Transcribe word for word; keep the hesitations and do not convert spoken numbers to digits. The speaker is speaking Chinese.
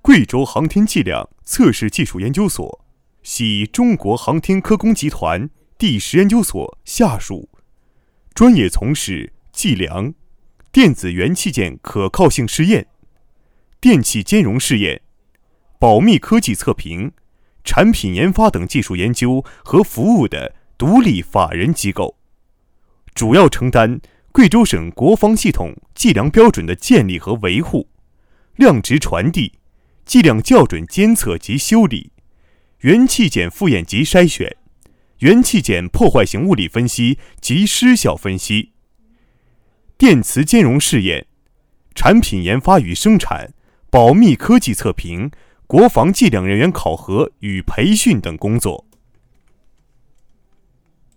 贵州航天计量测试技术研究所系中国航天科工集团第十研究所下属，专业从事计量、电子元器件可靠性试验、电气兼容试验、保密科技测评、产品研发等技术研究和服务的独立法人机构，主要承担贵州省国防系统计量标准的建立和维护、量值传递、计量校准监测及修理、元器件复验及筛选、元器件破坏性物理分析及失效分析、电磁兼容试验、产品研发与生产、保密科技测评、国防计量人员考核与培训等工作。